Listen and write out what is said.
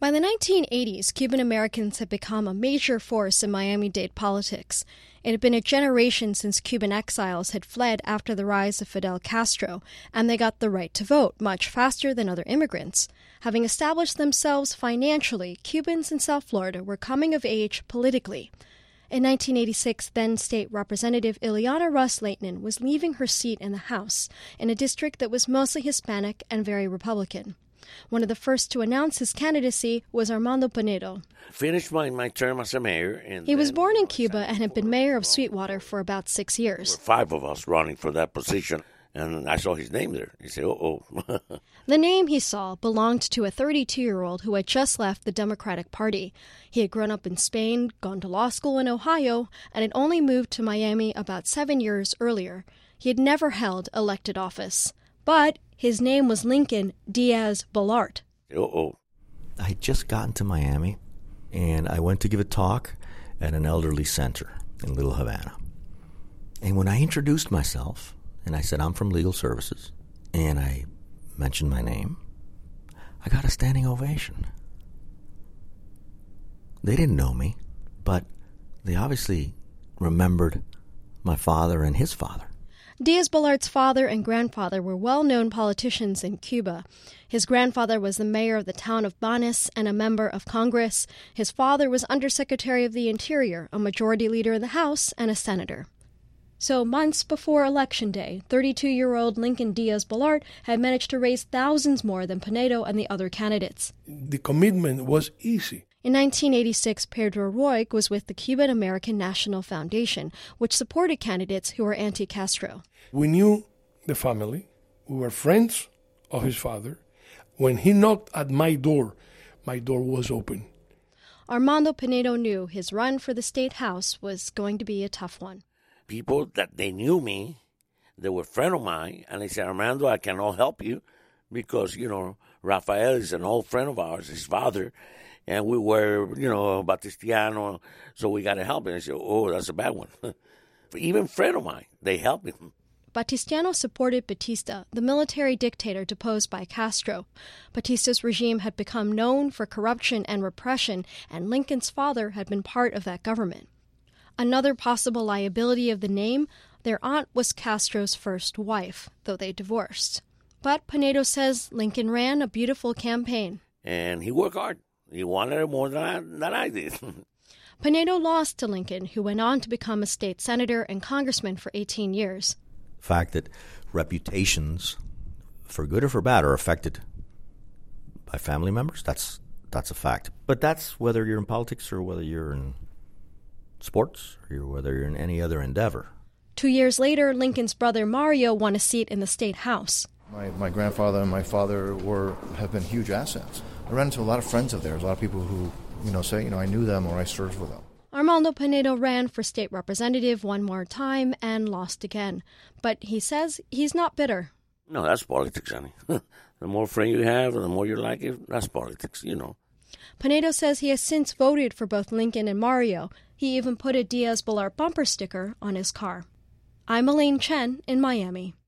By the 1980s, Cuban Americans had become a major force in Miami-Dade politics. It had been a generation since Cuban exiles had fled after the rise of Fidel Castro, and they got the right to vote much faster than other immigrants. Having established themselves financially, Cubans in South Florida were coming of age politically. In 1986, then-State Representative Ileana Ros-Lehtinen was leaving her seat in the House, in a district that was mostly Hispanic and very Republican. One of the first to announce his candidacy was Armando Pinedo. Finished my term as a mayor. He was born in Cuba and had been mayor of Sweetwater for about 6 years. There were 5 of us running for that position, and I saw his name there. He said, uh-oh. The name he saw belonged to a 32-year-old who had just left the Democratic Party. He had grown up in Spain, gone to law school in Ohio, and had only moved to Miami about 7 years earlier. He had never held elected office. But his name was Lincoln Diaz-Balart. Uh-oh. I had just gotten to Miami, and I went to give a talk at an elderly center in Little Havana. And when I introduced myself, and I said I'm from Legal Services, and I mentioned my name, I got a standing ovation. They didn't know me, but they obviously remembered my father and his father. Diaz-Balart's father and grandfather were well-known politicians in Cuba. His grandfather was the mayor of the town of Banes and a member of Congress. His father was Undersecretary of the Interior, a majority leader in the House, and a senator. So months before Election Day, 32-year-old Lincoln Diaz-Balart had managed to raise thousands more than Pinedo and the other candidates. The commitment was easy. In 1986, Pedro Roig was with the Cuban American National Foundation, which supported candidates who were anti-Castro. We knew the family. We were friends of his father. When he knocked at my door was open. Armando Pinedo knew his run for the state house was going to be a tough one. People that they knew me, they were a friend of mine, and they said, Armando, I cannot help you because, Rafael is an old friend of ours, his father, and we were, Batistiano, so we got to help him. I said, oh, that's a bad one. Even friend of mine, they helped him. Batistiano supported Batista, the military dictator deposed by Castro. Batista's regime had become known for corruption and repression, and Lincoln's father had been part of that government. Another possible liability of the name, their aunt was Castro's first wife, though they divorced. But Pinedo says Lincoln ran a beautiful campaign. And he worked hard. He wanted it more than I did. Pinedo lost to Lincoln, who went on to become a state senator and congressman for 18 years. The fact that reputations, for good or for bad, are affected by family members, that's a fact. But that's whether you're in politics or whether you're in sports or whether you're in any other endeavor. 2 years later, Lincoln's brother Mario won a seat in the state house. My grandfather and my father have been huge assets. I ran into a lot of friends of theirs, a lot of people who, say, I knew them or I served with them. Armando Pinedo ran for state representative one more time and lost again. But he says he's not bitter. No, that's politics, honey. The more friends you have and the more you like it, that's politics, Pinedo says he has since voted for both Lincoln and Mario. He even put a Diaz-Balart bumper sticker on his car. I'm Elaine Chen in Miami.